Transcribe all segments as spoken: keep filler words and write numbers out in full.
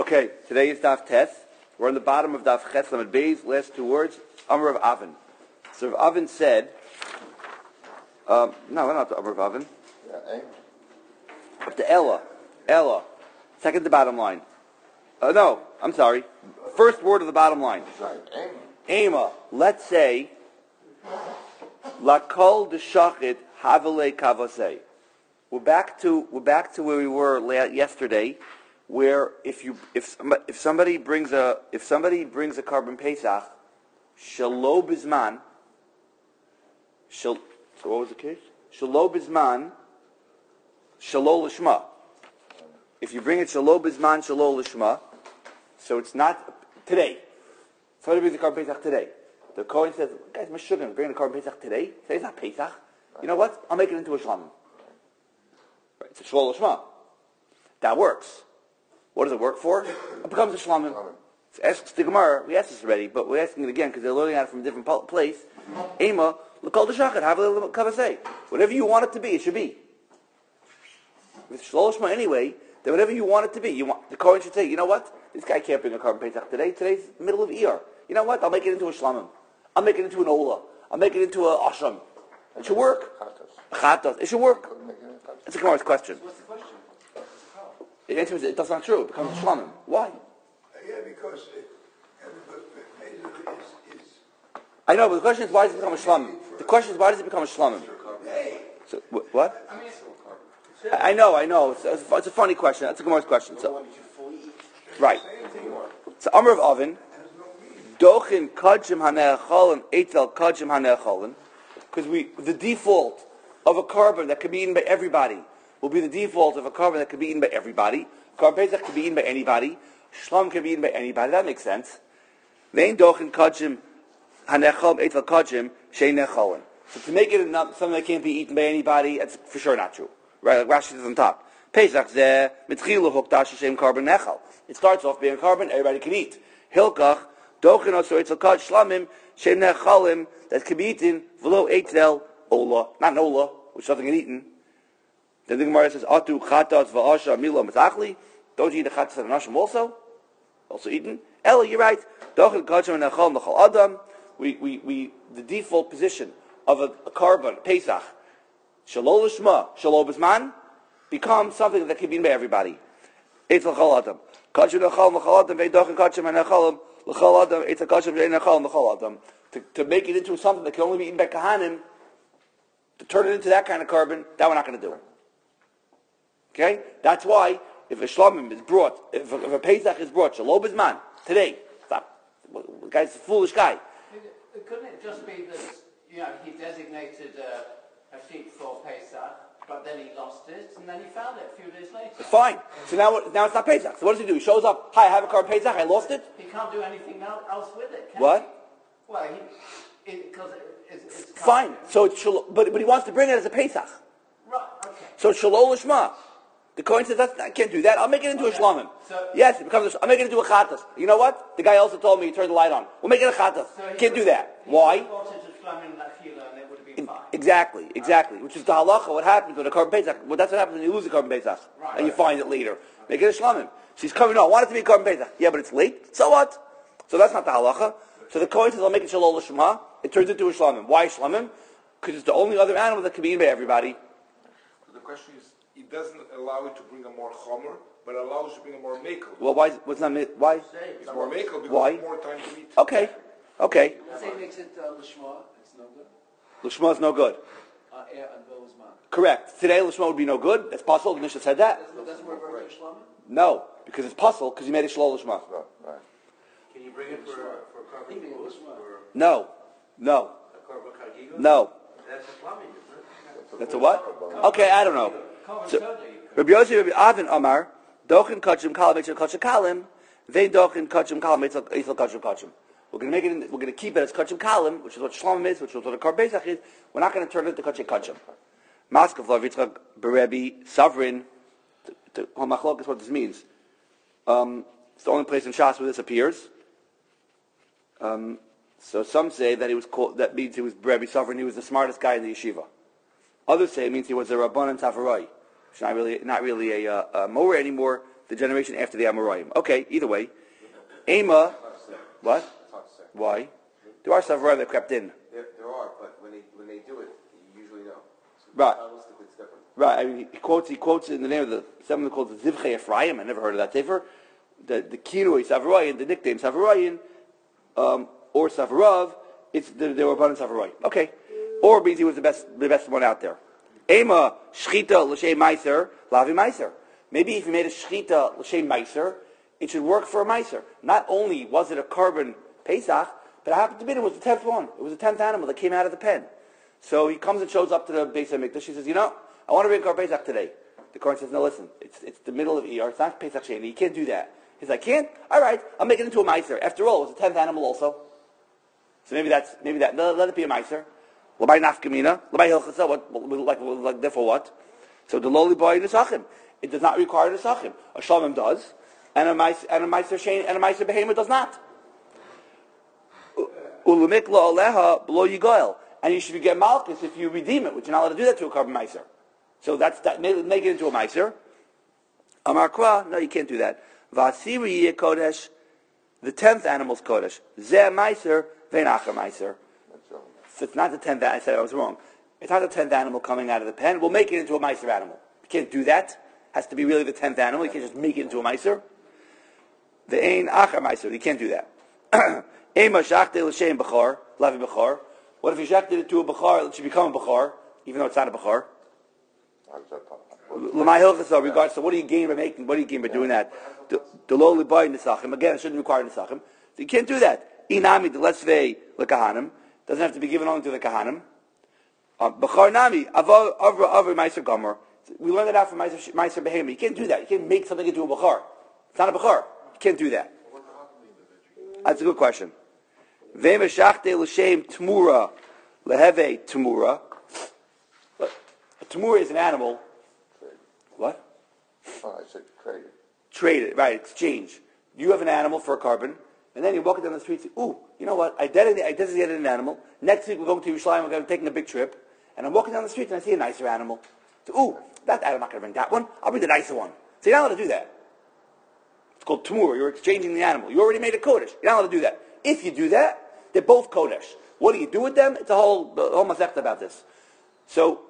Okay, today is Daf Tes. We're on the bottom of Daf Ches Lamed Beis. Last two words, Amar of Avin. So Rav Avin said, um, no, we're not the Amar of Avin. Yeah, eh? Up to Ella. Ella. Second to bottom line. Uh, no, I'm sorry. First word of the bottom line. Sorry, eh? Ema. Let's say, Lakol Deshachit Havale Kavasei. We're back to we're back to where we were la- yesterday, where if you if somebody, if somebody brings a if somebody brings a carbon pesach, shalo bisman. Shal, so what was the case? Shalo bisman, shalo lishma. If you bring it shalo bisman, shalo lishma, so it's not today. Somebody brings a carbon pesach today. The Kohen says, "Guys, Meshuggah, bring a carbon pesach today." Say it's not pesach. You know what? I'll make it into a shlamim. Right, it's a shlo lishma. That works. What does it work for? It becomes a shlamim. It's the Gemara. We asked this already, but we're asking it again because they're learning it from a different place. Ema l'kol d'shachet have a little kavasei. Whatever you want it to be, it should be. If it's shlo lishma anyway, then whatever you want it to be, you want the Kohen should say, you know what? This guy can't bring a carbon pesach today. Today's the middle of Iyar. You know what? I'll make it into a shlamim. I'll make it into an ola. I'll make it into a ashram. It should work. Chatos. It should work. That's a Gemara's question. What's the question? The answer is that's not true. It becomes a shlamim. Why? Yeah, because it, everybody is, is I know, but the question is why does it become a shlamim? The question is why does it become a shlamim? So, wh- what? I mean, I I know, I know. It's, it's, it's a funny question. That's a Gemara's question. So, right. So Amar of Avin, Dochin Kajim Haneacholin, Eitel Kajim Haneacholin, because we the default of a carbon that can be eaten by everybody will be the default of a carbon that can be eaten by everybody. Carbon pesach can be eaten by anybody. Shlam can be eaten by anybody. That makes sense. Vein Dochin Kajim Haneacholin, Eitel Kajim Sheinecholin. So to make it enough, something that can't be eaten by anybody, that's for sure not true. Right, like Rashi says on top. Pesach zeh mitchilu hokdash shem carbon nechal. It starts off being a carbon everybody can eat. Hilkach dochin also etzel kaj shlamim shem nechalim that can be eaten v'lo etzel ola, not an ola, which doesn't get eaten. Then the Gemara says atu chatat v'asha mila mitachli. Don't you eat the chatat and asham also? Also eaten. Ella, you're right. Dochin kajim nechal nechal adam. We we we the default position of a, a carbon pesach. Shalol Lishma, Shalol Bisman, becomes something that can be eaten by everybody. Eitzel Chol Adam. Kachim Nechal Nechal Adam, Veidochin Kachim Nechalim, L'Chol Adam, Eitzel Kachim Nechal Nechal Adam. To make it into something that can only be eaten by Kahanim, to turn it into that kind of carbon, that we're not going to do. Okay? That's why, if a Shlomim is brought, if a, if a Pesach is brought, Shalol Bisman, today, stop. The guy's a foolish guy. couldn't it just be that, you know, he designated a, a sheep for Pesach, but then he lost it, and then he found it a few days later? Fine. So now, now it's not Pesach. So what does he do? He shows up, hi, I have a carbon Pesach, I lost it? He can't do anything else with it, can What? he? Well, he, because it, it's, it's... Fine. So it's shalo, but, but he wants to bring it as a Pesach. Right, okay. So it's Shalol Lishma. The Kohen says, That's, I can't do that. I'll make it into Okay. a Shlomim. So- yes, it becomes. A, I'll make it into a Chatas. You know what? The guy also told me he turned the light on. We'll make it a Chatas. So he can't do could- that. he Why? could have bought it at Flamin Lachila and it would have been fine. Exactly, exactly. Which is the halacha. What happens with a carbon Pesach? Well, that's what happens when you lose a carbon Pesach. Right. And you find it later. Make it a Shlomim. She's coming, no, I want it to be a carbon Pesach. Yeah, but it's late. So what? So that's not the halacha. So the Kohen says, I'll make it Shalol Lishma. It turns into a Shlomim. Why Shlomim? Because it's the only other animal that can be eaten by everybody. So the question is, it doesn't allow it to bring a more chomer, but allows you to bring a more makel. Well, why? What's not? Why? It's more makel because Why? it's more time to eat. Okay, okay. Say it makes it uh, Lishma, it's no good. Lishma is no good. Uh, air and Bozman. Correct. Today Lishma would be no good. That's possible. The Mishnah said that. Doesn't, doesn't work very good Shlama? No, because it's possible because you made it Shalol Lishma. Right. Can you bring it for for carbon boost or No, no, a carbon cargigo? no. That's a plumbing, isn't it? That's a what? Okay, I don't know. Common So, soda you could. Rabbi Yossi, Rabbi Avin Amar, Dochin Kachim Kalam Eitzel Kachim Kalim, they Dochin Kachim Kalam Eitzel Eitzel Kachim Kachim. We're going to make it. In, we're going to keep it as Kachim Kalim, which is what Shlomim is, which is what a Karbon Pesach is. We're not going to turn it into Kachim Kachim. Maskav Lav Yitzchak Berebi Sovereign. To Machlok is what this means. Um, it's the only place in Shas where this appears. Um, so some say that he was called. That means he was Berebi Sovereign. He was the smartest guy in the yeshiva. Others say it means he was a Rabbanan Tavaroi. It's not really not really a, uh, a mower anymore. the generation after the Amoraim. Okay, either way. Ema, what? Why? There are Savaroim that crept in. There, there are, but when they when they do it, you usually know. So Right. stylistically, it's different. Right, I mean, he quotes, he quotes in the name of the, some of them called the Zivchei Ephraim, I never heard of that Sefer. The, the Kirui Savaroim, the nickname Savaroim, um, or Savarov, it's, there, there were abundant Savaroim. Okay. Or means he was the best, the best one out there. Ema, Shchita, L'Shem Meiser, Lavi Meiser. Maybe if you made a Shchita, L'Shem Meiser, it should work for a Meiser. Not only was it a carbon Pesach, but it happened to be it was the tenth one. It was the tenth animal that came out of the pen. So he comes and shows up to the Beis HaMikdash. He says, you know, I want to bring Korban Pesach today. The Kohen says, no, listen, it's it's the middle of Iyar. It's not Pesach Sheni. You can't do that. He's like, can't? All right, I'll make it into a Meiser. After all, it was the tenth animal also. So maybe that's maybe that. Let, let it be a Meiser. L'bay nafkamina, l'bay hilchasa. What like like therefore what? So the lowly boy nesachim. It does not require nesachim. A shalom does, and a Meiser and a Meiser Sheni and a Meiser Behema does not. Ulumikla aleha below yigoel. And you should get malchus if you redeem it, which you're not allowed to do that to a carbon meiser. So that's that. Make, make it into a meiser. Amar Kra, no, you can't do that. Vasiri yeh kodesh, the tenth animal's kodesh. Zeh meiser, ve'nacher meiser. So it's not the tenth. I said I was wrong. It's not the tenth animal coming out of the pen. We'll make it into a meiser animal. You can't do that. It has to be really the tenth animal. You can't just make it into a meiser. The ein acher meiser. You can't do that. Ema shachte l'shem b'chor, lavi b'chor. What if you shakted it to a Bechar, it should become a Bechar, even though it's not a Bechar? L'may hilchasa, regards to what do you gain by making, what do you gain by doing that? The lowly boy nesachim, again, it shouldn't require nesachim. So you can't do that. Inami, the lesvei, l'kahanim, doesn't have to be given only to the kahanim. Bechar nami, avra avra meiser gomer. We learned that out from meiser behema. You can't do that. You can't make something into a Bechar. It's not a Bechar. You can't do that. That's a good question. V'meshachte l'shem t'mura leheve t'mura. A t'mura is an animal. What? Oh, I said trade. Trade it, right? Exchange. You have an animal for a carbon, and then you're walking down the street. And say, "Ooh, you know what? I designated, I designated an animal. Next week we're going to Yerushalayim. We're going to taking a big trip, and I'm walking down the street and I see a nicer animal. So, ooh, that I'm not going to bring that one. I'll bring the nicer one. So you're not allowed to do that. It's called t'mura. You're exchanging the animal. You already made a kodesh. You're not allowed to do that. If you do that, they're both kodesh. What do you do with them? It's a whole, the whole masechta about this. So,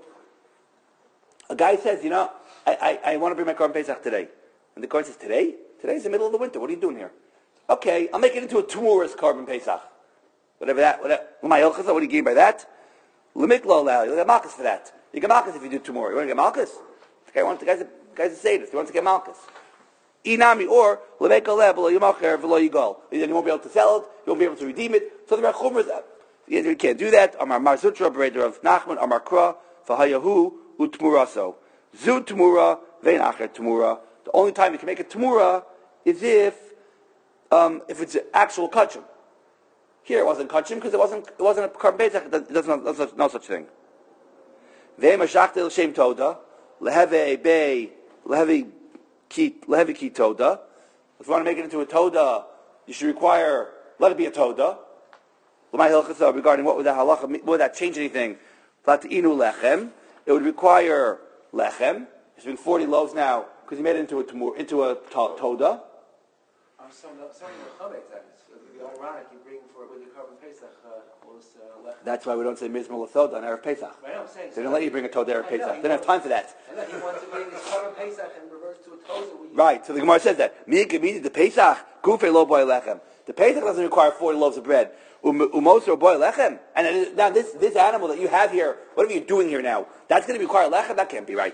a guy says, you know, I, I, I want to bring my Korban Pesach today. And the Kohen says, today? Today's the middle of the winter. What are you doing here? Okay, I'll make it into a T'muras Korban Pesach. Whatever that, whatever. What do you gain by that? L'miklo l'al. You'll get malchus for that. You get malchus if you do T'mura. You want to get malchus? The guy wants, the guy's a, the guy's a sadist. He wants to get malchus. Inami, or l'mek aleh v'lo yimacher v'lo yigol. Then you won't be able to sell it, you won't be able to redeem it. So the Rechumras, you can't do that. Amar Mar Zutra, Bereder of Nachman, Amar Kra, v'hayahu u'tmuraso. Zu t'mura, ve'nacher t'mura. The only time you can make a t'mura is if, um, if it's an actual kachim. Here it wasn't kachim because it wasn't, it wasn't a Korban Pesach. It doesn't, there's no such thing. Ve'mashachte l'shem toda, leheve bei, leheve Lehevi ki toda. If you want to make it into a toda, you should require, let it be a toda. Regarding what would that halacha, what would that change anything? Inu lechem. It would require lechem. There's been forty loaves now because he made it into a tamur, into a to, toda. I'm sorry, sorry, it's ironic you bring for with your Korban Pesach uh, all this uh, lechem. That's why we don't say mizmor l'toda on Erev Pesach. Right, I'm saying, they don't let you bring a toda Erev I Pesach. know, They don't have time for that. I know, he wants to bring this Korban Pesach and reverse to a toda. Right, so the Gemara says that. The Pesach, kufe lo boy lechem. The Pesach doesn't require forty loaves of bread. Umoser boy lechem. And it is, now this, this animal that you have here, whatever you're doing here now, that's going to require lechem? That can't be right.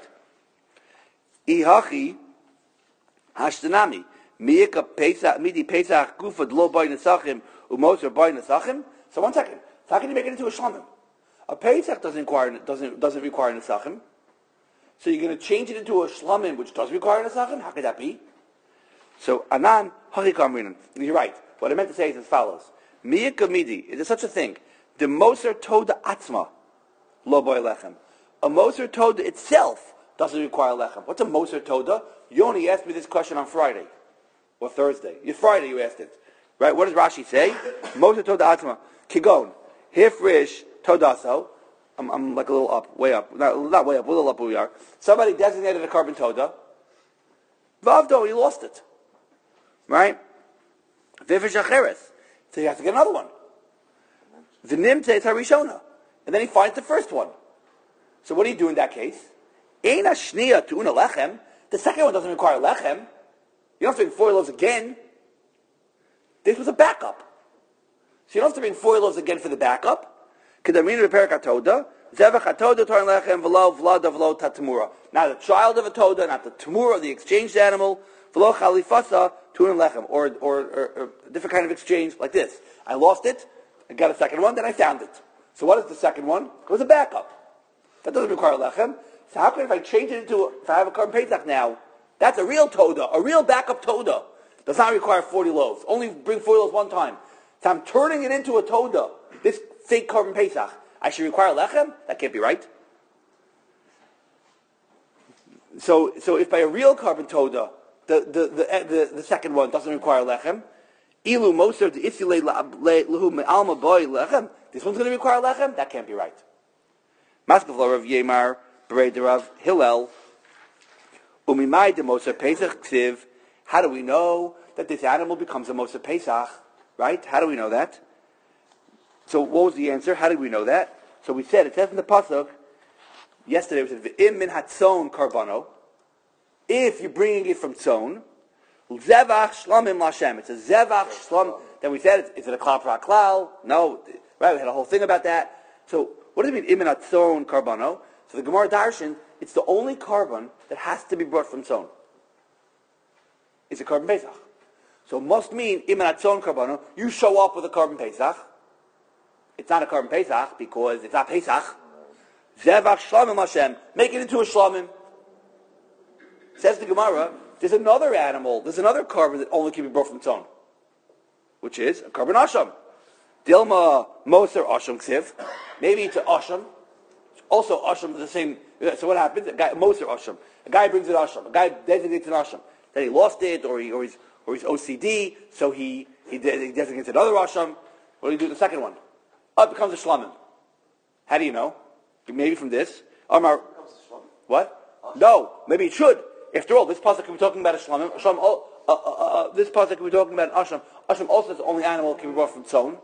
Ihachi hashtanami. Miyika Pesach, midi Pesach, kufa lo boy nesachim, umoser boy nesachim. So one second. So how can you make it into a shlomim? A Pesach doesn't require, doesn't, doesn't require nesachim. So you're going to change it into a shlamim, which does require a nesachim? How could that be? So, anan, hachikamrinan. You're right. What I meant to say is as follows. Miyika midi, is there such a thing? The moser toda atzma, lo boy lechem. A moser toda itself doesn't require lechem. What's a moser toda? You only asked me this question on Friday. Or Thursday. You Friday you asked it. Right? What does Rashi say? Moser toda atzma. Kigon. Hifrish todaso. I'm, I'm like a little up, way up. Not, not way up, a little up where we are. Somebody designated a carbon toda. Vavdo, he lost it. Right? Vivish acheres. So he has to get another one. V'nimte tarishona. And then he finds the first one. So what do you do in that case? Ein hashniya tu'una lechem. The second one doesn't require lechem. You don't have to bring four loaves again. This was a backup. So you don't have to bring four loaves again for the backup. Kedamina beperak hatoda. Zevach hatoda torin lechem v'lo vlada v'lo tatamura. Not the child of a toda, not the tamura, the exchanged animal. V'lo chalifasa tu'un lechem. Or, or, or, or a different kind of exchange like this. I lost it. I got a second one, then I found it. So what is the second one? It was a backup. That doesn't require lechem. So how can if I change it into, if I have a Korban Pesach now, that's a real toda, a real backup toda. Does not require forty loaves. Only bring forty loaves one time. So I'm turning it into a toda. This fake Korban Pesach. I should require lechem? That can't be right. So, so if by a real Korban toda, the, the, the, the, the second one doesn't require lechem, ilu moser de isilei lehu alma boy lechem, this one's going to require lechem? That can't be right. Maskevla Rav Yemar, Berei Rav Hillel, umimai de moser Pesach ksiv. How do we know that this animal becomes a moser Pesach? Right? How do we know that? So what was the answer? How did we know that? So we said, it says in the pasuk, yesterday we said, V'im min hatzon karbano. If you're bringing it from tzon, zevach shlamim lashem. It's a zevach shlam. Then we said, is it a klal for klal? No. Right, we had a whole thing about that. So what does it mean, im min hatzon karbano? So the Gemara Darshan, it's the only carbon that has to be brought from tzon. It's a Korban Pesach. So it must mean, im min hatzon karbano, you show up with a Korban Pesach. It's not a Korban Pesach because it's not Pesach. Zevach shlamim Hashem. Make it into a shlamim. Says the Gemara, there's another animal, there's another carbon that only can be brought from tzon, which is a Korban Asham. Dilma Moser Asham Ksiv. Maybe it's an Asham. Also Asham is the same. So what happens? A guy, Moser Asham. A guy brings an Asham. A guy designates an Asham. Then he lost it, or, he, or, he's, or he's O C D, so he, he, de- he designates another Asham. What do you do with the second one? Oh, it becomes a shlamim. How do you know? Maybe from this. Amar, what? No, maybe it should. After all, this pasuk can be talking about a shlamim. Shlam, oh, uh, uh, uh, this pasuk can be talking about an asham. Asham also is the only animal that can be brought from tzon.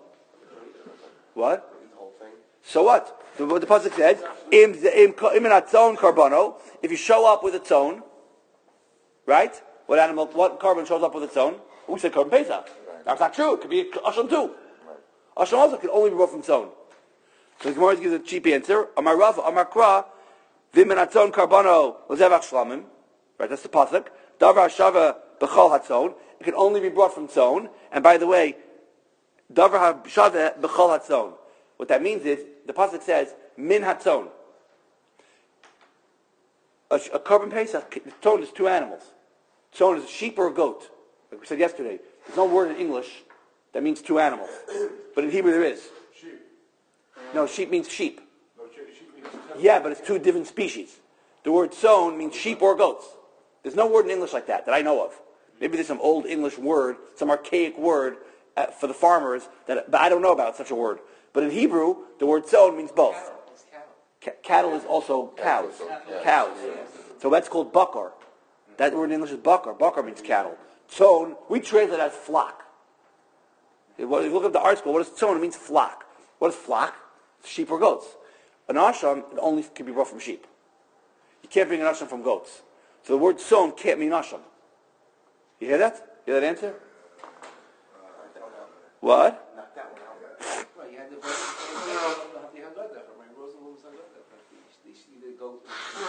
What? So what? So what the pasuk says, im im im tzon karbano. If you show up with a tzon, right? What animal? What carbon shows up with a tzon? We said Korban Pesach. That's not true. It could be asham too. Asham also can only be brought from tzon. So the Gemara gives a cheap answer. Amar Rav, Amar Kra, v'minatzon karbano l'zevach shlamim. Right, that's the pasuk. Davar shava b'chol hatzon. It can only be brought from tzon. And by the way, davar shava b'chol hatzon. What that means is the pasuk says min hatzon. A, a Korban Pesach, tzon is two animals. Tzon is a sheep or a goat. Like we said yesterday, there's no word in English that means two animals, but in Hebrew there is. Sheep. No, sheep means sheep. No, sheep means Yeah, but it's two different species. The word tzon means sheep or goats. There's no word in English like that that I know of. Maybe there's some old English word, some archaic word uh, for the farmers that, but I don't know about such a word. But in Hebrew, the word tzon means both. Cattle, cattle is also cows. Cows. So that's called bakar. That word in English is bakar. Bakar means cattle. Tzon, we translate as flock. If you look at the art school, what is tzon? It means flock. What is flock? Sheep or goats. An asham it only can be brought from sheep. You can't bring an asham from goats. So the word tzon can't mean asham. You hear that? You hear that answer? What? Right, you had the you had that from my Rosenblum said that. You see the goat.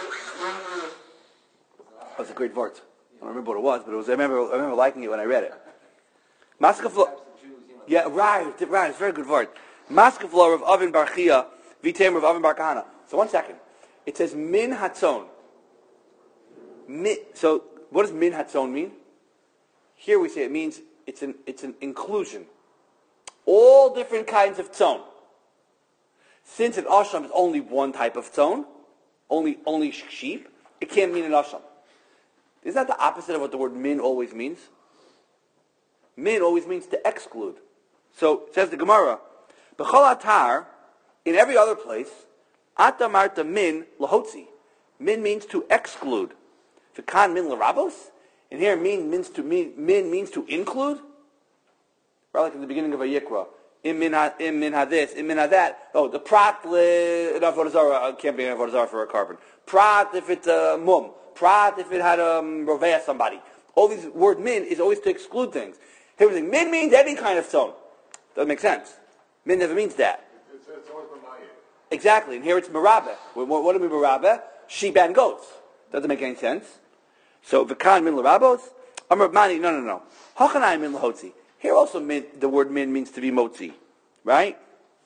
That's a great word. I don't remember what it was, but it was. I remember. I remember liking it when I read it. Maskeflo. Yeah, right, right. It's a very good word. Maskeflo of Avin Bar Chia, Vitem of Avin Bar Kahana. So one second. It says min hatzon. Min, so what does min hatzon mean? Here we say it means it's an it's an inclusion. All different kinds of tzon. Since an asham is only one type of tzon, only only sheep, it can't mean an asham. Is that the opposite of what the word min always means? Min always means to exclude. So it says the Gemara, b'chol atar, in every other place, ata marta min lahotzi. Min means to exclude. V'kan min l'rabos. And here, min means to min, min means to include. Right, like in the beginning of a yikra. In min ha, in min ha this, in min ha that. Oh, the prat in avodah zarah can't be an avodah zarah for a carbon. Prat if it's a mum. Prat if it had a um, roveah somebody. All these word min is always to exclude things. Here we think min means any kind of tzon. Doesn't make sense. Min never means that. It's, it's always b'mayit. Exactly, and here it's merabeh. What, what do we merabeh? Sheep and goats. Doesn't make any sense. So v'kan min l'rabos. Amar mani. No, no, no. Hachanai min l'hotzi. Here also min, the word min means to be motzi, right?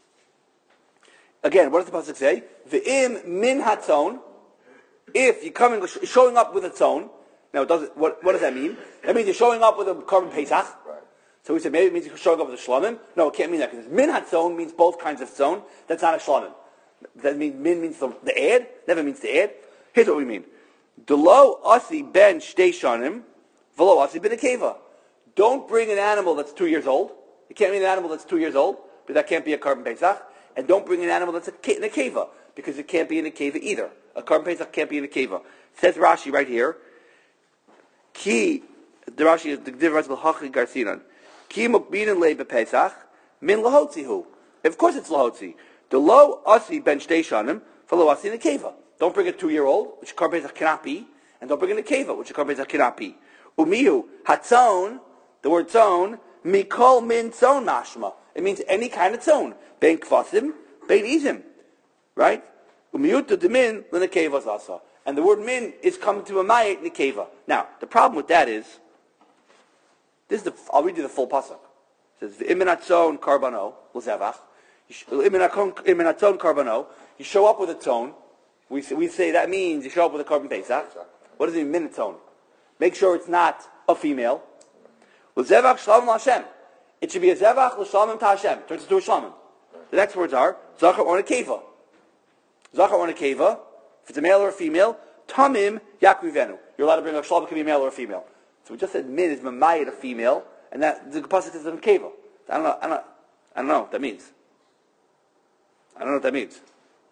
Again, what does the pasuk say? V'im min hatzon. If you come and showing up with a tzon. Now, does it, what, what does that mean? That means you're showing up with a carbon pesach. Right. So we said maybe it means you're showing up with a shlomim. No, it can't mean that because min hatzon means both kinds of tzon. That's not a shlomim. That means min means the, the ad. Never means the ad. Here's what we mean: Delo asi ben shtei shanim, v'lo asi ben akeva. Don't bring an animal that's two years old. It can't mean an animal that's two years old, but that can't be a carbon pesach. And don't bring an animal that's a, in a keva, because it can't be in a keva either. A carbon pesach can't be in a keva. Says Rashi right here. Ki, the Rashi is the difference with Hachi Garcinan. Ki mukbinin le bepesach min lahotzihu. Of course it's lahotzi. The lo asi ben shtei shanim for lo asi in a keva. Don't bring a two-year-old, which a carbon pesach cannot be, and don't bring in a keva, which a carbon pesach cannot be. Umihu hatzon. The word tzon, mikol min tzon mashma. It means any kind of tzon. Ben kvasim, ben izim. Right? Umiyuta demin l'nekeva zasa. And the word min is coming to a mayit nekeva. Now, the problem with that is, this is the, I'll read you the full pasuk. It says, v'iminatzon karbano, l'zevach. Iminatzon karbano. You show up with a tzon. We say, we say that means you show up with a carbon pesach. What does it mean, minatzon? Make sure it's not a female. L'zevach shalom l'Hashem. It should be a zevach l'shalom ta Hashem. Turns into a shalom. The next words are zachar or nekeva. Zachar or nekeva. If it's a male or a female, tamim yakrivenu. You're allowed to bring a shalom. It can be a male or a female. So we just said min is mamayit a female, and that the pasuk is a nekeva. I don't know. I don't know. I don't know what that means. I don't know what that means.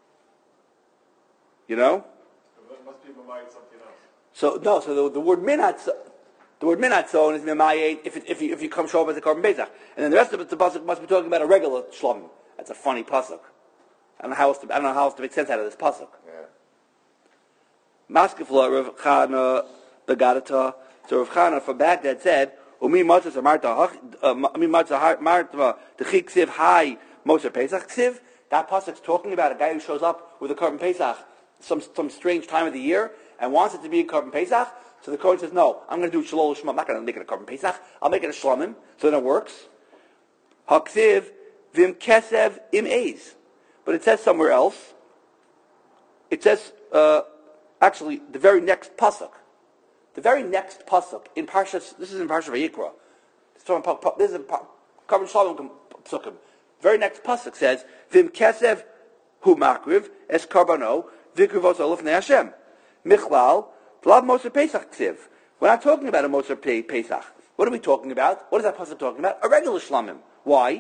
You know? That must be b'mayit something else. So no. So the, the word minat. The word minatzon is mimayet if, it, if you if you come show up as a carbon pesach, and then the rest of it, the pasuk must be talking about a regular shlomim. That's a funny pasuk. I don't know how else to I don't know how else to make sense out of this pasuk. Maskefla Rav Chana Begadata. So Rav Chana from Baghdad said, "Umi matzah marta umi matzah marta the chiksiv high moser pesach ksiv." That pasuk's talking about a guy who shows up with a carbon pesach some some strange time of the year and wants it to be a carbon pesach. So the Kohen says, no, I'm going to do shalol shma. I'm not going to make it a carbon pesach. I'll make it a shlomim, so then it works. Haksiv vim kesev im eis. But it says somewhere else. It says, uh, actually, the very next pasuk. The very next pasuk in Parshas. This is in Parshas Vayikra. This is in carbon shalom psukim. Very next pasuk says, vim kesev hu makriv es karbano vikrivos olaf ne Hashem michlal. We're not talking about a Moser Pesach. What are we talking about? What is that pasuk talking about? A regular shlamim. Why?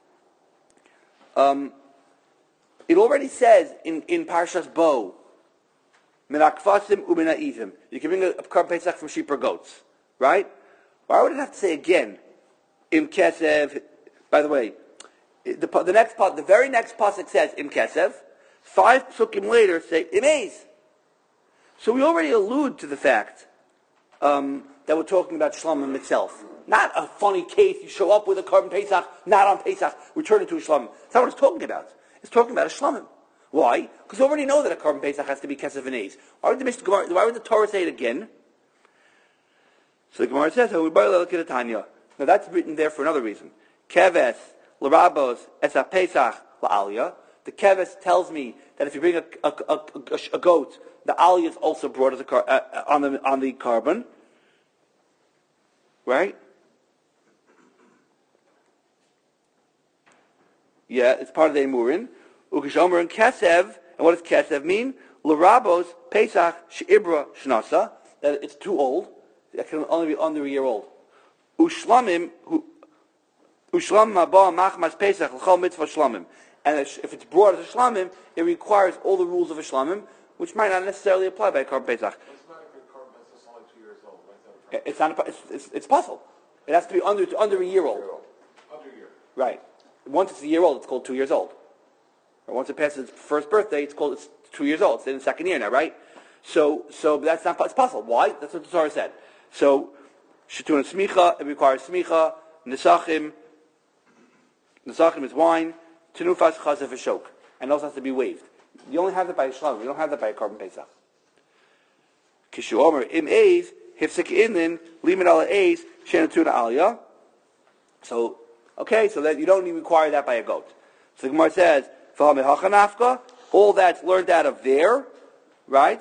Um, it already says in, in Parshas Bo, Minakfasim u'mina'ivim. You can bring a, a carbon Pesach from sheep or goats. Right? Why would it have to say again, Im Kesev? By the way, the, the next part, the very next pasuk says Im Kesev. Five psukim later say Im Eis. So we already allude to the fact um, that we're talking about Shlomim itself. Not a funny case, you show up with a carbon Pesach, not on Pesach, we turn into a Shlomim. That's not what it's talking about. It's talking about a Shlomim. Why? Because we already know that a carbon Pesach has to be Kesef and Eis. Why would the Why would the Torah say it again? So the Gemara says, now that's written there for another reason. Keves, L'rabos, Esa Pesach, La'aliyah. The Keves tells me that if you bring a, a, a, a, a goat, the aliyah is also brought as a car, uh, on the on the carbon, right? Yeah, it's part of the emurin. Ukishomer and kesev, and what does kesev mean? L'rabos pesach sheibra shnasa, that it's too old. It can only be under a year old. Ushlamim ushlam maba machmas pesach l'chol mitzvah shlamim, and if it's brought as a shlamim, it requires all the rules of a shlamim, which might not necessarily apply by a carbon pesach. It's not a good carbon pesach, it's only two years old. It's not. A, it's, it's it's puzzle. It has to be under under a year old. Under a year. Right. Once it's a year old, it's called two years old. Or once it passes its first birthday, it's called it's two years old. It's in the second year now, right? So so that's not it's puzzle. Why? That's what the Torah said. So shetuna smicha, it requires smicha. Nesachim. Nesachim is wine. Tenufas chazef v'shok, and it also has to be waved. You only have that by a shlam. You don't have that by a carbon pesach. Kishu omer im eis hifsek inin limin ala eis shenatuna aliyah. So okay, so that you don't even require that by a goat. So the Gemara says, all that's learned out of there, right?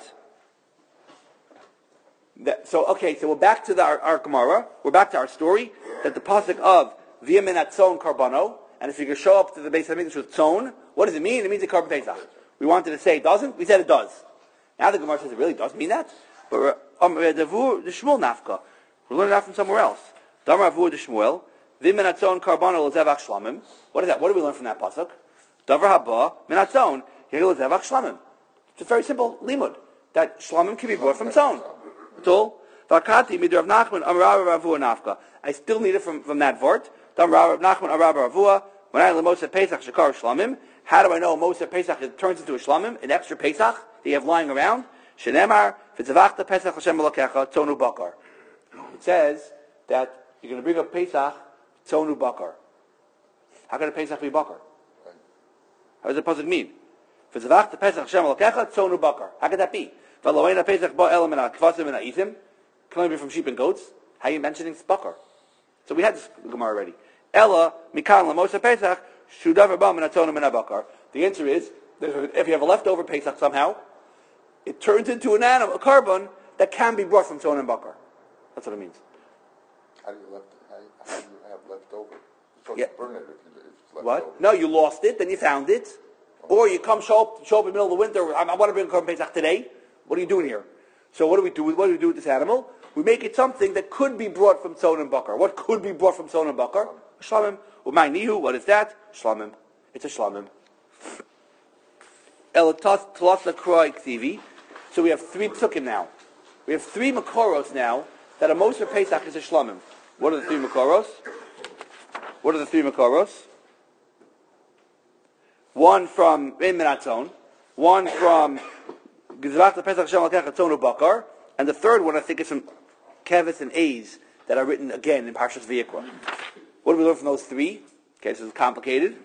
That, so okay, so we're back to the, our, our Gemara. We're back to our story that the pasuk of v'yemin atzon karbano, and if you can show up to the base of English with tzon, what does it mean? It means a carbon pesach. We wanted to say it doesn't. We said it does. Now the Gemara says it really does mean that. But um, the Shmuel nafka, we're learning that from somewhere else. Damar avur the Shmuel. V'minatzon karbano l'zevach shlamim. What is that? What do we learn from that pasuk? Davar haba minatzon yiril l'zevach shlamim. It's a very simple limud that shlamim can be brought from tzon. That's all. Vakati midrav Nachman amar Rav Ravua nafka. I still need it from, from that vort. Damar Rav Nachman amar Rav Ravua. When I lemosa pesach shakar shlamim, how do I know mosa pesach it turns into a shlamim, an extra pesach that you have lying around? Shenemar v'tzavachta pesach Hashem elokecha tzonu bakar. It says that you're going to bring up pesach tzonu bakar. How can a pesach be bakar? How does the pasuk mean? V'tzavachta pesach Hashem elokecha tzonu bakar. How could that be? V'loeina pesach ba elam and kvasim and aitim. Can only be from sheep and goats. How are you mentioning bakar? So we had this Gemara already. Ella mikan lamosa pesach shudavar ba minatzonu min bakar. The answer is that if you have a leftover pesach somehow, it turns into an animal, a carbon that can be brought from tzon and bakar. That's what it means. How do you left? How, how do you have leftover? So Yeah. you burn it if it's left What? over. No, you lost it, then you found it, or you come show up, show up in the middle of the winter. I, I want to bring a carbon pesach today. What are you doing here? So what do we do? With, what do we do with this animal? We make it something that could be brought from tzon and bakar. What could be brought from tzon and bakar? Shlamim. Umay nihu. What is that? Shlamim. It's a shlamim. Elatas tlas lakroi ksivi. So we have three psukim now. We have three makoros now that a Moser Pesach is a shlamim. What are the three makoros? What are the three makoros? One from Ein Minatzon, one from Gizvach Pesach Shem Alkech Tzonu Bakar, and the third one I think is from Kevis and A's that are written again in Parshas Vayikra. What do we learn from those three? Okay, so it's complicated.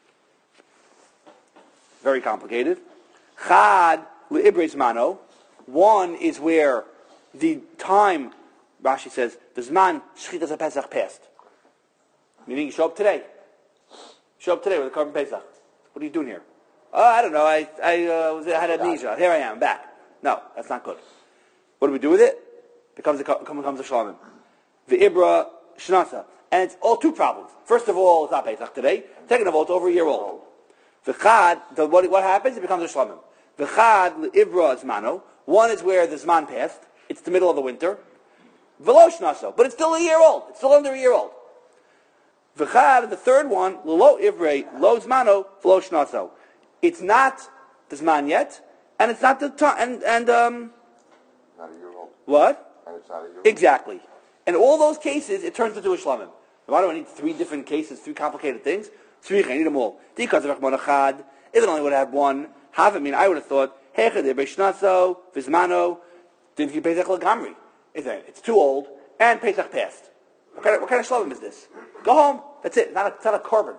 Very complicated. Chad Le'ibreis Mano. One is where the time, Rashi says, the Zman Shchitas HaPesach passed. Meaning you show up today. Show up today with a carbon Pesach. What are you doing here? Oh, I don't know. I I, uh, was, I had amnesia. Here I am, back. No, that's not good. What do we do with it? Becomes a, becomes a shlamim. The Ibra Shnasa. And it's all two problems. First of all, it's not Pesach today. Second of all, it's over a year old. The Chad, the, what, what happens? It becomes a shlamim. The Chad, the Ibra Zmano. One is where the Zman passed. It's the middle of the winter. V'lo Shnasa. But it's still a year old. It's still under a year old. V'chad, the third one, lo ivrei, lo zmano, v'lo shnaso. It's not the zman yet, and it's not the time, and, and, um... Not a year old. What? And it's not a year old. Exactly. In all those cases, it turns into a shlamim. Why do I need three different cases, three complicated things? Tzricha, I need them all. Because of Rachman Achad, if it only would have had one, half of me, I would have thought, hechad ivrei shnaso, v'zmano, didn't you Pesach l'gamri? It's too old, and Pesach passed. What kind, of, what kind of shlamim is this? Go home. That's it. It's not a, it's not a carbon.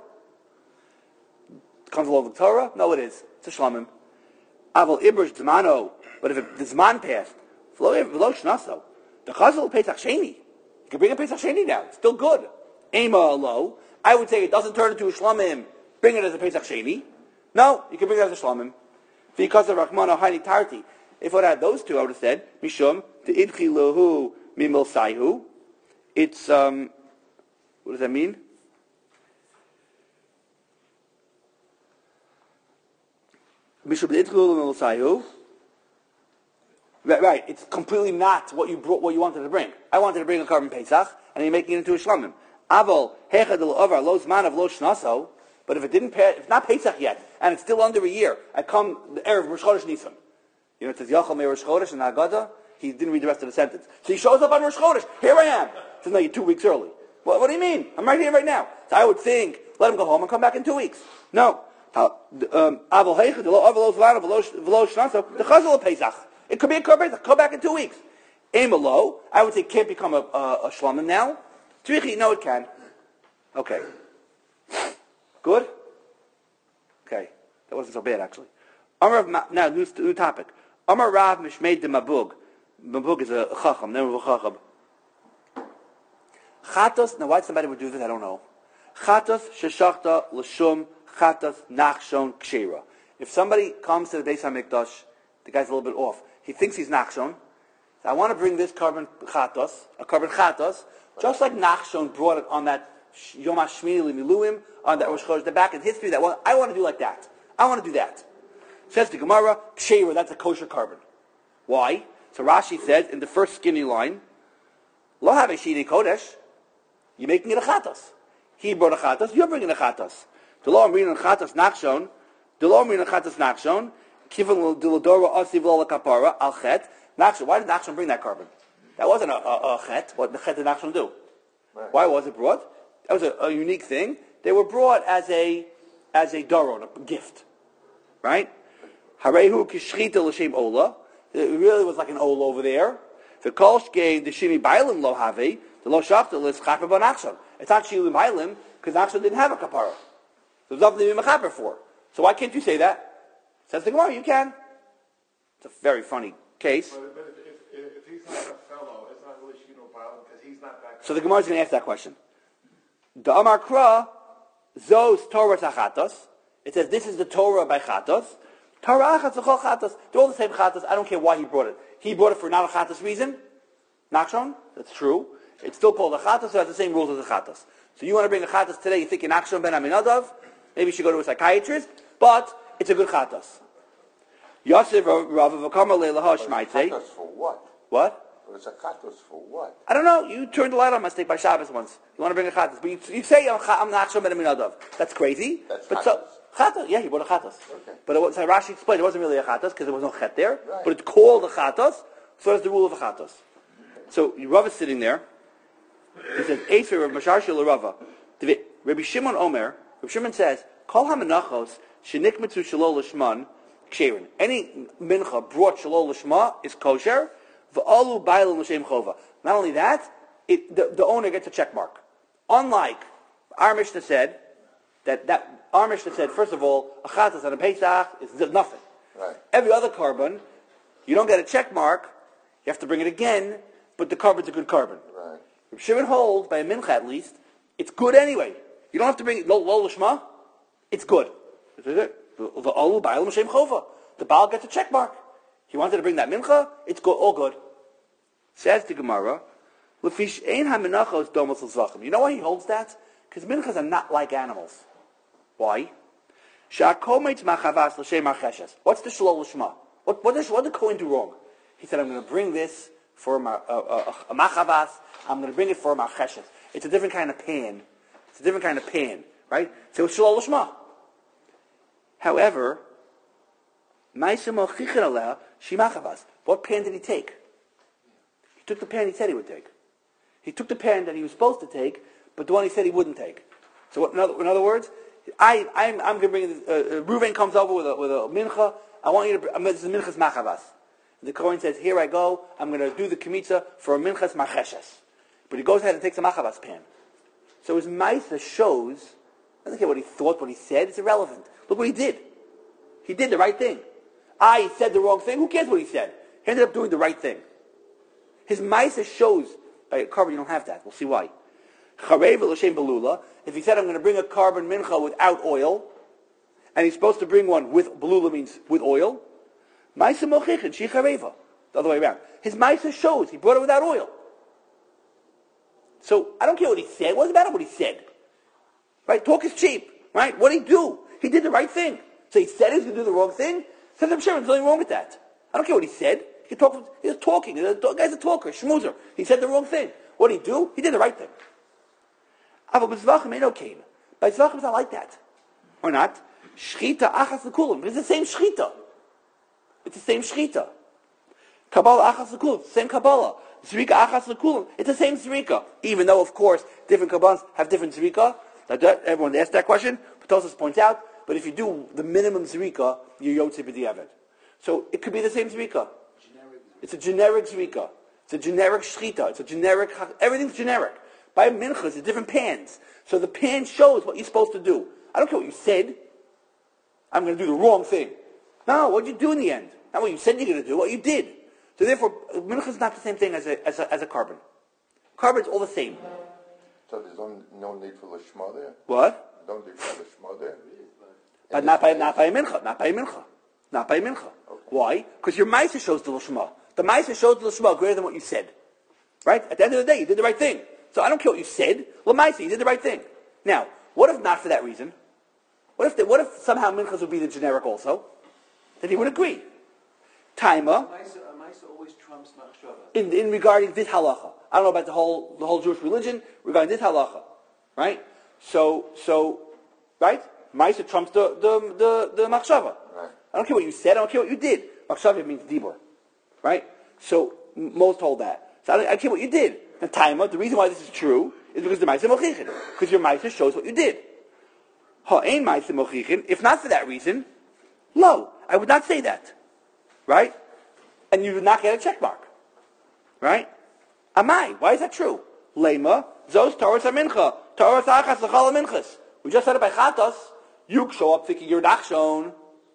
Comes along with Torah? No, it is. It's a shlamim. Aval ibrish zmano. But if it, the zman passed, v'lo shnaso. The chazal pesach sheni. You can bring a pesach sheni now. It's still good. Ema alo. I would say it doesn't turn into a shlamim. Bring it as a pesach sheni. No, you can bring it as a shlamim. Because of Rachmano Haini Tarti. If I would have had those two, I would have said mishum the idchi lohu mimil saihu. It's, um, what does that mean? Right, right, it's completely not what you brought, what you wanted to bring. I wanted to bring a carbon pesach, and you're making it into a shlamim. Avol hechad over lo zman of lo shnaso. But if it didn't, if it's not pesach yet, and it's still under a year, I come the erev Rosh Chodesh Nisan. You know, it says Yachal me Rosh Chodesh in the Haggadah. he didn't read the rest of the sentence. So he shows up on Rosh Chodesh. Here I am. So no, you're two weeks early. What, what do you mean? I'm right here right now. So I would think, let him go home and come back in two weeks. No. Um, it could be a korban Pesach. Come back in two weeks. Aim low. I would say can't become a, a, a shlamim now. Tzrichi, no, it can. Okay. Good? Okay. That wasn't so bad, actually. Amar Rav, now, new, new topic. Amar Rav Mishmeid de Mabug. Mabug is a chacham, never a chacham. Chatos, now why somebody would do this, I don't know. Chatos sheshachta l'shum chatos nachshon kshira. If somebody comes to the Beis HaMikdash, the guy's a little bit off. He thinks he's nachshon. So I want to bring this carbon chatos, a carbon chatos, just like Nachshon brought it on that Yom HaShmini Miluim, on that Rosh Chodesh, the back in history. That one, I want to do like that. I want to do that. Says the Gemara, Ksheira, that's a kosher carbon. Why? So Rashi says in the first skinny line, Lo have a shiri kodesh. You're making it a chatos. He brought a chatos. You're bringing a chatos. The law reading a chatos Nachshon. The law reading a chatos Nachshon. Kivon diladora asiv lo kapara al chet. Nachshon. Why did Nachshon bring that carbon? That wasn't a, a, a chet. What the chet did Nachshon do? Right. Why was it brought? That was a, a unique thing. They were brought as a as a daron, a gift, right? Harehu kishchita l'shem ola. It really was like an ola over there. The kolsh gave the shimi bailim lo have the lo shachta lis chaper ba Nachshon. It's not shili bailim because Nachshon didn't have a kapara. There's nothing to be mechaper for. So why can't you say that? Says the Gemara, you can. It's a very funny case. But, but if, if, if he's not a fellow, it's not really shino bailim because he's not that. So the Gemara is going to ask that question. The Amar Kra, Zos Torah Chatos. It says this is the Torah by Chatos. Torah Achatz V'chol Chatos. They're all the same Chatos. I don't care why he brought it. He brought it for not a Chatos reason. Nachshon, that's true. It's still called a Chatos, so it has the same rules as a Chatos. So you want to bring a Chatos today, you think you're Nachshon ben Aminadav, maybe you should go to a psychiatrist, but it's a good Chatos. Yosef Rav V'kamar Le'elaha Shmaitzei. Chatos for what? What? But it's a chatos for what? I don't know. You turned the light on my steak by Shabbos once. You want to bring a chatos, but you, you say I'm, I'm Nachshon ben Aminadav. That's crazy. That's but chatos. So, chatos, yeah, he brought a chatos. Okay. But it was, so Rashi explained it wasn't really a chatos because there was no chet there. Right. But it's called a chatos, so that's the rule of a chatos. So Rav is sitting there. He says, "Eisver Rav Mashar Shel Rava." Rabbi Shimon Omer. Rabbi Shimon says, "Kol hamanachos shenikmitzu shelo lishman ksherin." Any mincha brought shelo lishma is kosher. V'alu bailu l'shem chova. Not only that, it, the, the owner gets a check mark. Unlike our Mishnah said that that our Mishnah said first of all a chatas and a pesach is nothing. Right. Every other carbon, you don't get a check mark. You have to bring it again, but the carbon's a good carbon. Right. Reb Shimon holds by a mincha at least it's good anyway. You don't have to bring it lo, lo l'shma. It's good. V'alu bailu l'shem chova. The Baal gets a check mark. He wanted to bring that mincha, it's go, all good. Says the Gemara, Lefish ein ha-menachos domos l'zvachim. You know why he holds that? Because minchas are not like animals. Why? Sha'akometz machavas l'shem archeshes. What's the shelo l'shma? What, what, what did the Kohen do wrong? He said, I'm going to bring this for my, uh, uh, a machavas, I'm going to bring it for marcheshes. It's a different kind of pan. It's a different kind of pan, right? So it's shelo l'shma. However, what pan did he take? He took the pan he said he would take. He took the pan that he was supposed to take, but the one he said he wouldn't take. So what, in, other, in other words, I, I'm, I'm going to bring, uh, uh, Reuven comes over with a, with a mincha, I want you to, um, this is minchas machavas. The Kohen says, here I go, I'm going to do the kmitza for a minchas marcheshes. But he goes ahead and takes a machavas pan. So his ma'isa shows, I don't care what he thought, what he said, it's irrelevant. Look what he did. He did the right thing. I said the wrong thing. Who cares what he said? He ended up doing the right thing. His ma'isa shows by a carbon you don't have that. We'll see why. If he said I'm going to bring a carbon mincha without oil, and he's supposed to bring one with belula means with oil, ma'isa mochichin shi chareva. The other way around. His ma'isa shows he brought it without oil. So I don't care what he said. What does it matter what he said? Right? Talk is cheap. Right? What did he do? He did the right thing. So he said he was going to do the wrong thing. Says I'm sure there's nothing wrong with that. I don't care what he said. He talk, he's talking. The guy's a talker, schmoozer. He said the wrong thing. What did he do? He did the right thing. But Zvachim ain't okay. By Zvachim is not like that. Or not? Shchita achas l'kulam. It's the same shchita. It's the same shchita. Kabbalah achas l'kulim, same Kabbalah. Zrika achas l'kulim, it's the same zrika. Even though, of course, different Kabbalahs have different zrika. Everyone asked that question. Tosfos points out, but if you do the minimum zrika, you're yotze b'diavad. So it could be the same zrika. It's a generic zrika. It's a generic shchita. It's a generic, everything's generic. By mincha, it's different pans. So the pan shows what you're supposed to do. I don't care what you said. I'm going to do the wrong thing. No, what did you do in the end? Not what you said you're going to do, what you did. So therefore, mincha is not the same thing as a, as a, as a carbon. Carbon's all the same. So there's no, no need for lishma there? What? No need for lishma there? But not by, not by a mincha. Not by a mincha. Not by a mincha. Okay. Why? Because your ma'aser shows the lishma. The ma'aser shows the lishma greater than what you said. Right? At the end of the day, you did the right thing. So I don't care what you said. Well, ma'aser, you did the right thing. Now, what if not for that reason? What if the, what if somehow minchas would be the generic also? Then he would agree. Taima. Ma'aser always trumps machshava. In, in regarding this halacha. I don't know about the whole the whole Jewish religion regarding this halacha. Right? So, so, right? Ma'aser trumps the, the, the, the machshava. Right. I don't care what you said, I don't care what you did. Machshava means dibur. Right? So, m- most hold that. So I don't, I don't care what you did. And Taima, the reason why this is true is because the Ma'aser Mochichin. Because your Ma'aser shows what you did. Ha'ein Ma'aser Mochichin, if not for that reason, lo, I would not say that. Right? And you would not get a check mark. Right? Amai, why is that true? Lema, Zos Torah Mincha, Torah Achas L'chal Minchas. We just said it by Chatos. You show up thinking you're Nachshon.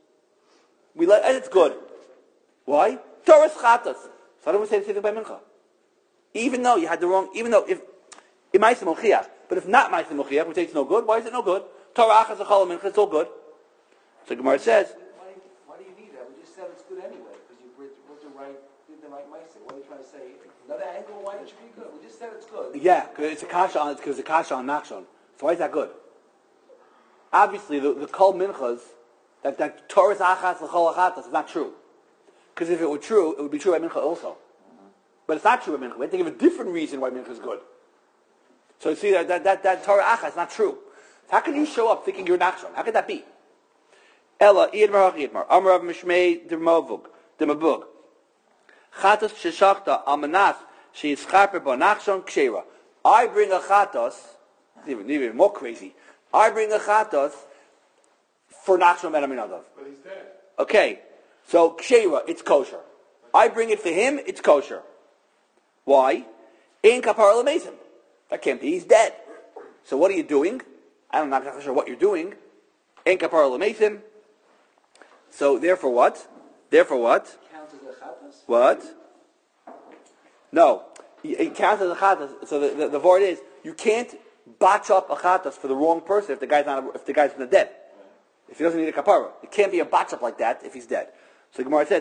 We let, and it's good. Why? Torah's Chatos. So I don't say the same thing by Mincha. Even though you had the wrong, even though if, it might be Mochiach, but if not Ma'aser Mochiach, we say it's no good, why is it no good? Torah Achas L'chal Mincha, it's all good. So Gemara says, Why, why do you need that? We just said it's good anyway, because you wrote the right, did the right Ma'aser. What are you trying to say? Another angle, why it should be good? We just said it's good. yeah, because it's a kasha on, because it's a kasha on Nachshon. So why is that good? Obviously, the, the Kol Minchas, that, that Torah's Achas L'chol Achatas is not true. Because if it were true, it would be true by Mincha also. Mm-hmm. But it's not true by Mincha. We have to give a different reason why Mincha is good. So you see, that, that, that, that Torah Achas is not true. So how can you show up thinking you're Nachshon? How could that be? Ella, Yidmar HaChidmar, Amar Rav Mishmei D'Mavug, D'Mabug, Chatas Sheshachta Amanas Sheyitzchaper Bo Nachshon Kshera. I bring a Chatas, even, even more crazy, I bring a Chatas for Nachshon Ben Aminadav. But he's dead. Okay, so Kshera, it's kosher. I bring it for him, it's kosher. Why? In Kapar L'Mesim. That can't be, he's dead. So what are you doing? I'm not exactly sure what you're doing. In Kapar L'Mesim. So therefore what? Therefore what? Count as a chatas? What? No. It counts as a chatas. So the, the, the word is, you can't botch up a chatas for the wrong person if the guy's not, if the guy's not dead. If he doesn't need a kapara. It can't be a botch up like that if he's dead. So the Gemara says,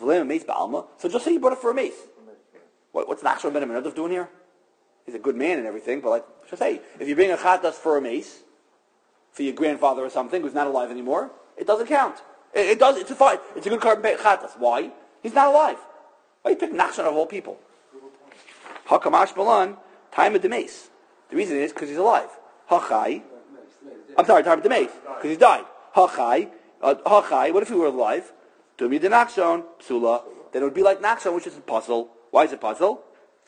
so just say you brought it for a mace. What, what's Nachshon Ben Aminadav doing here? He's a good man and everything, but like, just say, if you bring a chatas for a mace, for your grandfather or something who's not alive anymore, it doesn't count. It, it does, it's a fine. It's a good carbon chatas. Why? He's not alive. Why you pick Nachshon of all people? Hakamash Balan, time of the mace. The reason is because he's alive. Hachai. I'm sorry, time of the mace. Because he's died. Hachai. Uh, Hachai. What if he were alive? Dumi de Nachshon. Psula. Then it would be like Nachshon, which is a puzzle. Why is it puzzle?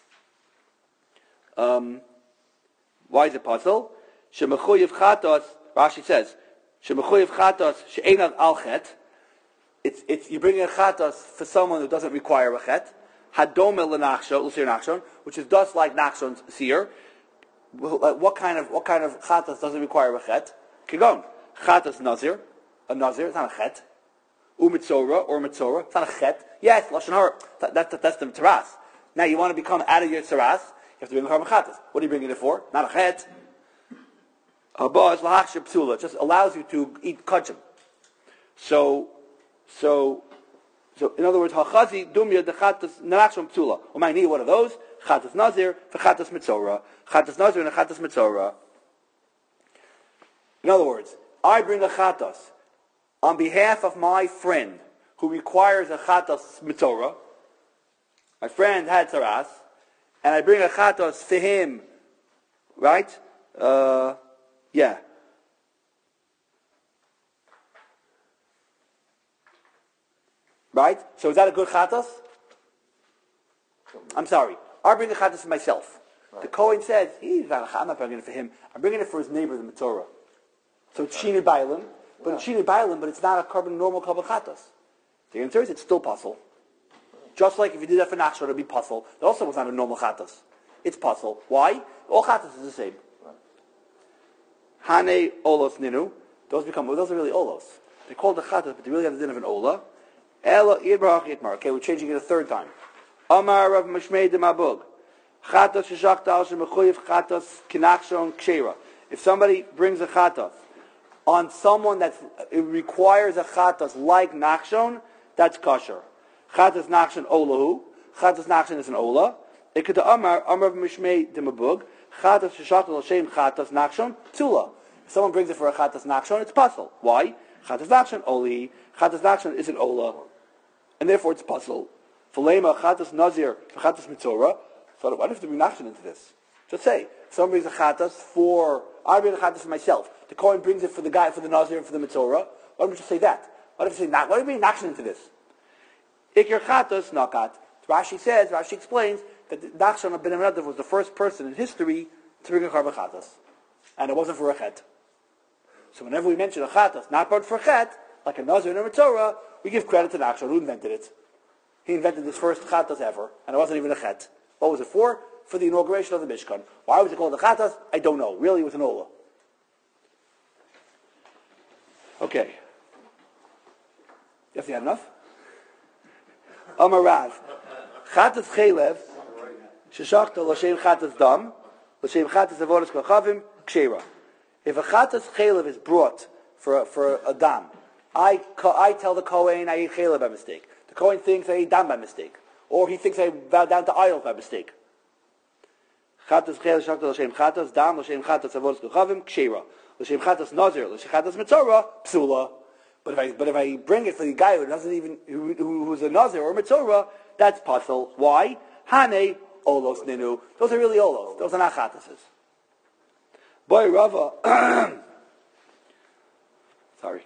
Um, why is it puzzle? Shemechuyev chatos. Rashi says, Shemechuyev chatos she'enav al chet. It's it's you bring a chatos for someone who doesn't require a chet. Hadome lenachshon, l'sir nachshon, which is just like nachshon's seer. What kind of what kind of chatas doesn't require a chet? Kigon chatas nazir, a nazir. It's not a chet. Umitzora or mitzora. It's not a chet. Yes, lashon hara. That, that, that, that's the teras. Now you want to become out of your teras. You have to bring a carbon chatas. What are you bringing it for? Not a chet. Haba is lahachshir psula. It just allows you to eat kachim. So, so, so in other words, hachazi dumya the chatas nachshon psula. Well, my need what are those? Chatas nazir for chatas mitzora. Chatas nazir and a chatas mitzora. In other words, I bring a chatas on behalf of my friend who requires a chatas mitzora. My friend had tzaras, and I bring a chatas for him, right? Uh, yeah. Right? So is that a good chatas? I'm sorry. I bring a chatas for myself. Right. The Kohen says, he's not, I'm not bringing it for him. I'm bringing it for his neighbor, the Metzora. So it's Shinu Bailim, but yeah. it's Shinu Bailim, but it's not a carbon normal carbon chatas. The answer is it's still puzzle. Just like if you did that for Nachshon, it would be puzzle. That also was not a normal chatas. It's puzzle. Why? All chatas is the same. Right. Hane olos ninu. Those become, well, those are really olos. They're called the chatas, but they really have the din of an ola. Ela idbarach itmar. Okay, we're changing it a third time. Amar Rav Mishmei de Mabug. Chatas sheshachta al shemechuyev chatas kinachshon kshera. If somebody brings a chatas on someone that requires a chatas like nachshon, that's kosher. Chatas nachshon olahu. Chatas nachshon is an ola. Ikeda Amar Amar Rav Mishmei de Mabug. Chatas sheshachta al shem chatas nachshon tula. If someone brings it for a chatas nachshon, it's puzzle. Why? Chatas nachshon oli. Chatas nachshon is an ola, and therefore it's puzzle. Falema chatas nazir for chatas mitzora. So why do I have to bring nachshon into this? Just say someone brings a chatas for I bring a chatas for myself. The Kohen brings it for the guy for the nazir and for the mitzora. Why don't we just say that? Why don't we say not? Why do we bring nachshon into this? Ikir chatas nakat. Rashi says. Rashi explains that Nachshon ben Aminadav was the first person in history to bring a karban chatas, and it wasn't for a chet. So whenever we mention a chatas not brought for a chet, like a nazir and a mitzora, we give credit to Nachshon who invented it. He invented this first chatas ever, and it wasn't even a chet. What was it for? For the inauguration of the Mishkan. Why was it called a chatas? I don't know. Really, it was an ola. Okay. Yes, you had enough? Amar Rav. Chatas chelev, sheshachta l'shem chatas dam, l'shem chatas avodas kochavim, kshera. If a chatas chelev is brought for a, for a dam, I, I tell the Kohen I eat chelev by mistake. The Kohen thinks I ate dam by mistake. Or he thinks I bowed down to idols by mistake. Chatas chelev sheshachta l'shem chatas dam, l'shem chatas avodas kochavim, kshera. L'shem chatas nazir, l'shem chatas mitzora, psula. But if I but if I bring it for the guy who doesn't even who, who who's a nazir or a mitzora, that's puzzle. Why? Hane olos ninu. Those are really olos. Those are not chatases. Boy Rava. Sorry.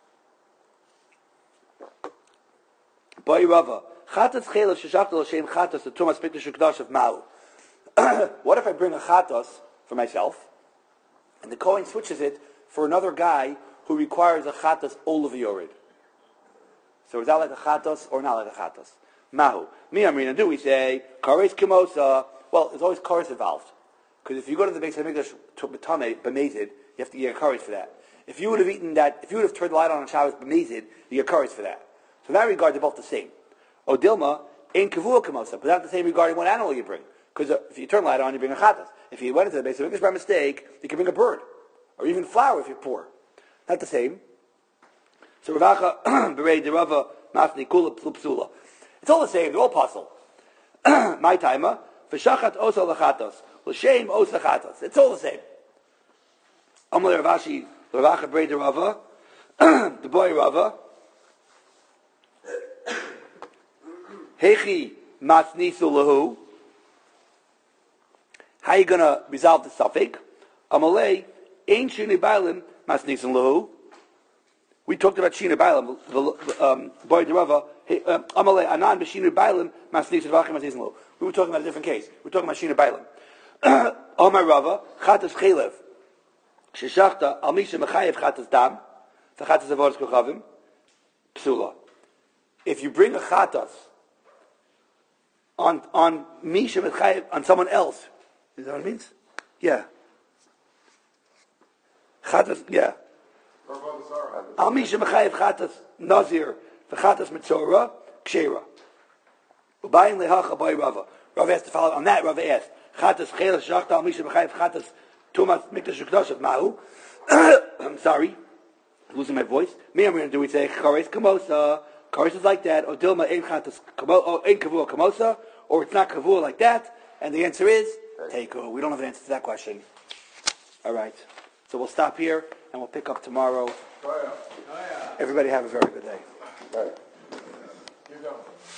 Boy Rava. Chatas chela sheshachta l'shem chatas the tumas mikdash ukdash of Ma'u. What if I bring a chatas for myself, and the Kohen switches it for another guy who requires a chatas olav yored? So is that like a chatas or not like a chatas? Mahu. Mi amrina, do we say kares kimosa? Well, there's always kares involved. Because if you go to the Beis Hamikdash to B'tameh, b'mezid, you have to get a kares for that. If you would have eaten that, if you would have turned the light on on Shabbos b'mezid, you get kares for that. So in that regard, they're both the same. Odilma, ain't kavua kimosa, but not the same regarding what animal you bring. Because uh, if you turn the light on, you bring a chatas. If you went into the Beis Hamikdash by mistake, you can bring a bird. Or even flour if you're poor. Not the same. So Ravacha, Berei de Rava, Mafni Kula Psula. It's all the same. They're all puzzle. My timer. V'shachat osa lachatos. L'shem osa chatos. It's all the same. Amal Ravashi, Ravacha Berei de Rava, the boy Rava. Hechi Masnisu Lahu. How are you going to resolve the suffix? Amalei, Ein Shini Bailim Masnisu Lahu. We talked about Shina Bailam, the um, boy de Rava. Amalei Anan b'Shina Bailam Masnisu V'Achim Masnisu Lahu. We were talking about a different case. We're talking about Shina Bailam. Omar Rava Chatas Chelev Sheshachta Al Misha Mechayev Chatas Dam V'Chatas Avodas Kochavim Psula. If you bring a chatas on on Misha Mechayev on someone else, is that what it means? Yeah. Chatas, yeah. Al Misha Mechayev Chatas Nazir V'Chatas Mitzora Kshera. Ubayin Lehacha Boy Rava. Rava has to follow on that. Rava asked Chatas Chelev Shachta Al Misha Mechayev Chatas Tumas Mikdash Ukdash of Mahu. I'm sorry, losing my voice. Me, I'm going to do. We say Chares Kamosa. Chares is like that. Or Dilma Ein Chatas Ein Kavua Kamosa. Or it's not Kavua like that. And the answer is Teiku. We don't have an answer to that question. All right. So we'll stop here and we'll pick up tomorrow. Everybody have a very good day. You go.